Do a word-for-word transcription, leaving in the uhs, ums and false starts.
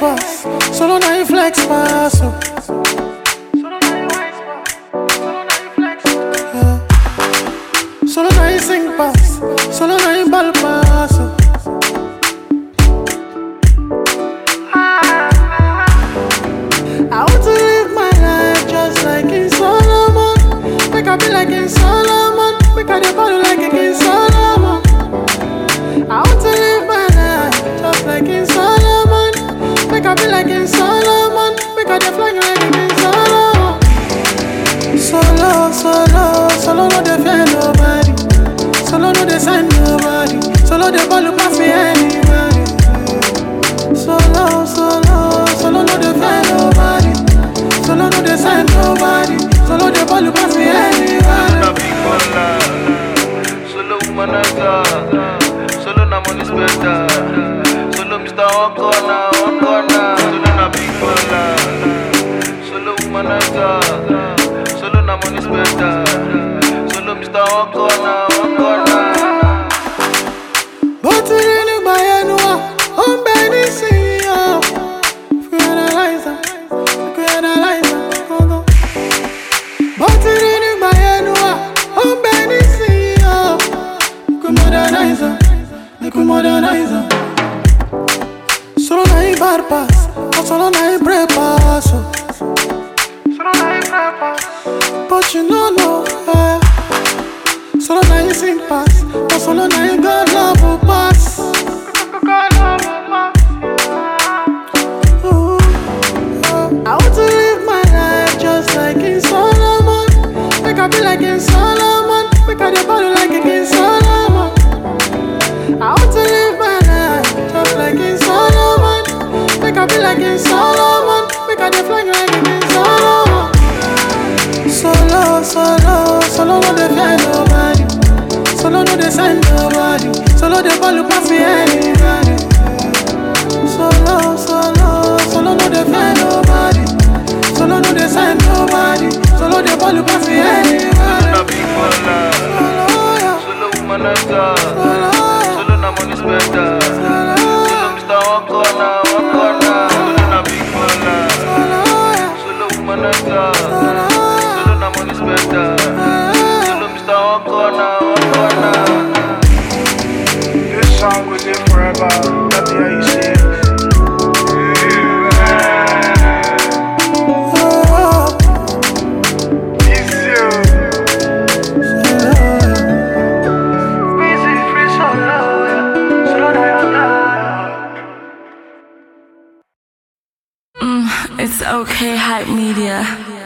pass, solo na you flex pass. Oh. Yeah. Solo na you sing pass, solo na you ball pass. Oh. I want to live my life just like in Solomon. Make I be like in Solomon. Make I dey ball like in Solomon. I want to live my life just like in Solomon. Make I be like in Solomon. Make I dey fly like in Solomon. Solo, solo, solo no dey fear nobody. Solo no dey sign nobody. Solo dey ball pass me anybody. Solo, solo, solo no dey fear nobody. Solo no dey sign nobody. Solo dey ball pass me anybody. Solo humanaga, solo na money spender. Solo Mister One Corner, One Corner. Solo na big baller. Solo humanaga, solo na money spender. Solo Mister One Corner, One Corner. But in any bayanua, I'm Benny Sia. If you analyze that, if you analyze that, go go. But in any bayanua, I'm Benny Sia. You can modernize that, you can modernize that. Solo na you bad pass, but solo na you break pass. Solo na you break pass, but you know no. Eh. Solo na you sing pass, but solo na you God love will pass. Ooh, uh, I want to live my life just like in Solomon. Make I be like in Solomon. Make I dey ball like in Solomon. I want to live my life just like in Solomon. Make I be like in Solomon. Make I dey fly like in Solomon. Solo, solo, solo no dey fear nobody. Solo no dey sign nobody. Solo dey ball pass me anybody. Solo, solo, solo no dey fear nobody. Solo no dey sign nobody. Solo dey ball pass me anybody. Solo na big baller. Solo humanaga, solo na money spender. Solo Mister One Corner, One Corner. Solo na big baller. Solo humanaga, solo na money spender. Solo Mister One Corner, One Corner. This song was in forever. Let me hear you sing. It's you. Busy free solo, solo na It's okay, hype media.